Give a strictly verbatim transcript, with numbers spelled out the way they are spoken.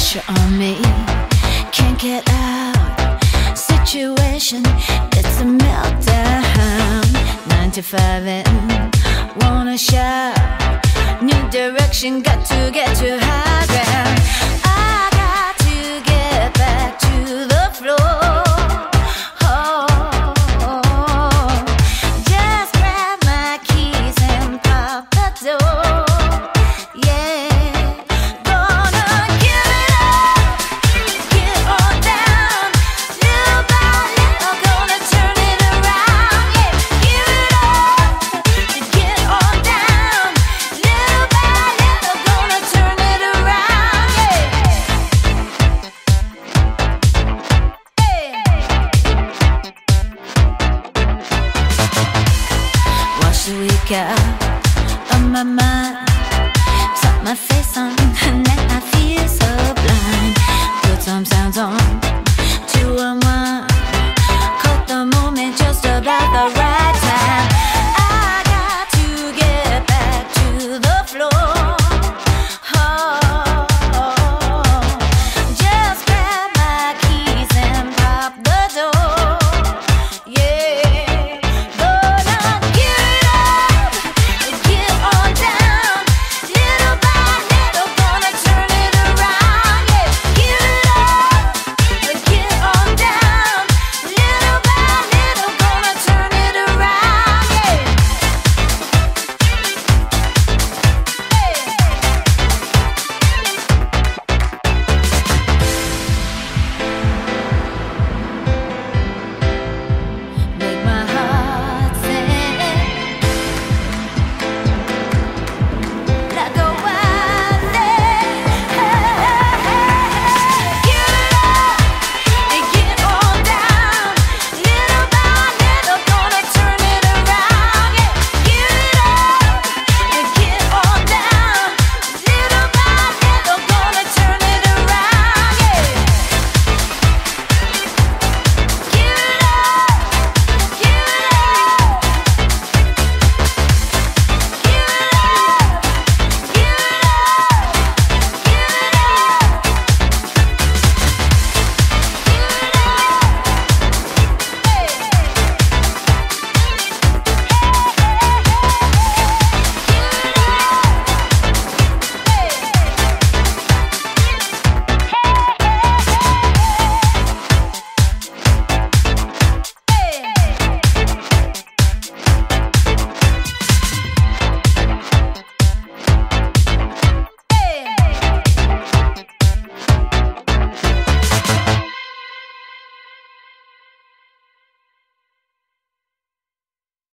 pressure on me, can't get out. Situation, it's a meltdown. Nine to five and wanna shout. New direction, got to get to high ground. I got to get back to the floor. Oh, oh, oh. Just grab my keys and pop the door. Yeah. The week out of my mind, slap my face on, and now I feel so blind. Put some sounds on,